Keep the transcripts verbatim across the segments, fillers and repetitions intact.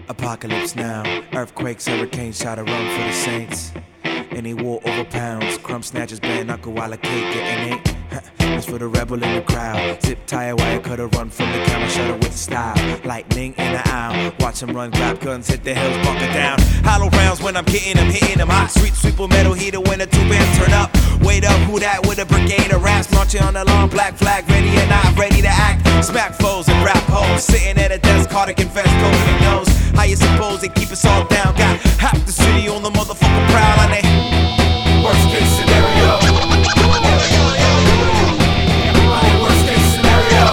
Apocalypse now. Earthquakes, hurricanes, try to run for the saints. Any war over pounds. Crumb snatchers, bare knuckle while a cake getting ate. It's for the rebel in the crowd. Zip tie wire cutter, run from the camera shutter with style. Lightning in the aisle. Watch them run, grab guns, hit the hills, bunker down. Hollow rounds when I'm getting them, hitting them. Hot street sweeper, metal heater when the two bands turn up. Wait up, who that with a brigade of raps? Marching on the long black flag, ready or not, ready to act. Smack foes and rap hoes. Sitting at a desk, hard to confess, cocaine knows. How you suppose they keep us all down? Got half the city on the motherfucking prowl, and they worst case scenario. Worst case scenario.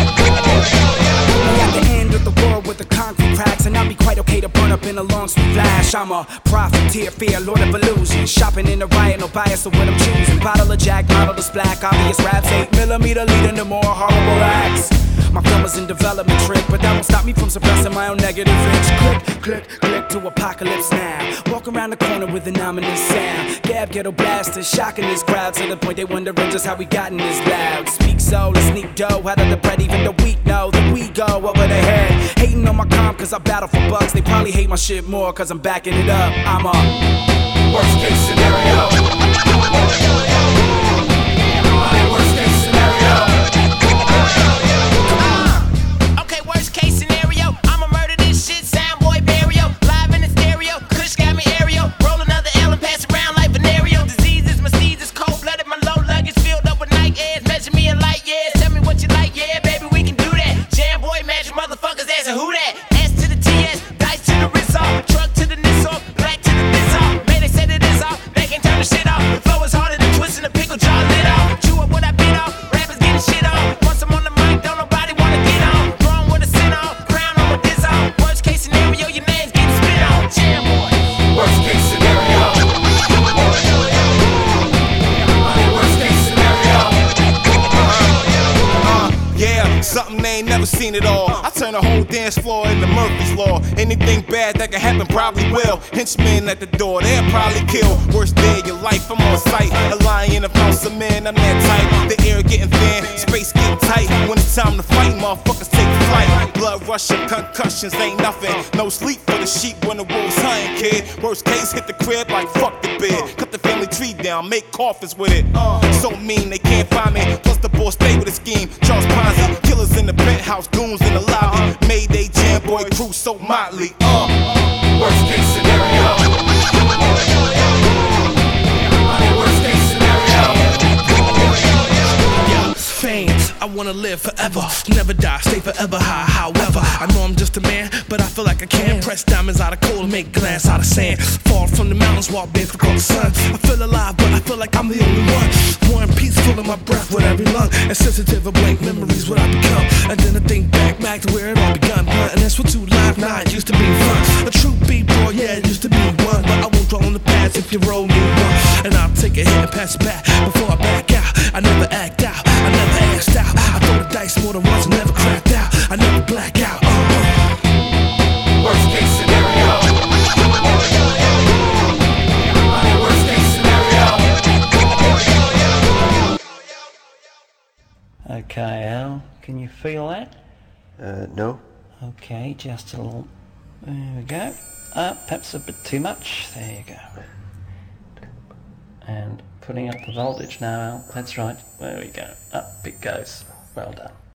We at the end of the world with the concrete cracks, and I'll be quite okay to burn up in a long sweet flash. I'm a profiteer, fear, lord of illusion. Shopping in the riot, no bias of what I'm choosing. Bottle of Jack, model of black, obvious raps, eight millimeter leading to more horrible acts. My film is in development trick, but that won't stop me from suppressing my own negative itch. Click, click, click to apocalypse now. Walk around the corner with an ominous sound. Gab ghetto blasters, shocking this crowd to the point they wondering just how we got in this loud. Speak so, let's sneak dough out of the bread, even the weak know that we go over their head. Hating on my comp cause I battle for bucks. They probably hate my shit more cause I'm backing it up. I'm a worst case scenario. Worst case scenario. Something they ain't never seen at all. I turn the whole dance floor into Murphy's Law. Anything bad that can happen probably will. Henchmen at the door, they'll probably kill. Worst day of your life, I'm on sight. A lion of a man, I'm that tight. The air getting thin, space getting tight. When it's time to fight, motherfuckers take flight. Blood rushing, concussions ain't nothing. No sleep for the sheep when the wolves hunting, kid. Worst case, hit the crib like fuck the bed. Cut the family tree down, make coffins with it. Uh, so mean they can't find me. Plus the boss stay with a scheme. Charles Ponzi, killers in the penthouse, goons in the lobby. Mayday jam boy crew so motley. Uh, worst case scenario. Worst case scenario. Fans, I wanna live forever, never die, stay forever high. However, I know I'm just a man, but I feel like I can press diamonds out of coal and make glass out of sand. Fall from the mountains, walk barefoot across the sun. I feel alive, but I feel like I'm the only one. War and peace, filling my breath with every lung. And sensitive of blank memories, what I become. And then I think back, back to where it all begun. And that's what two live now, it used to be fun. A true B-boy, yeah, it used to be one. But I won't draw on the past if you roll me one. And I'll take a hit and pass it back before I back out. I never act out, I never asked out. I throw the dice more than once and never cracked out. I never black out. Uh-uh. Worst case scenario. Worst case scenario. Okay, Al, can you feel that? Uh, no. Okay, just a little. There we go. Uh, perhaps a bit too much. There you go. And putting up the voltage now, Al. That's right. There we go. Up it goes. Well done.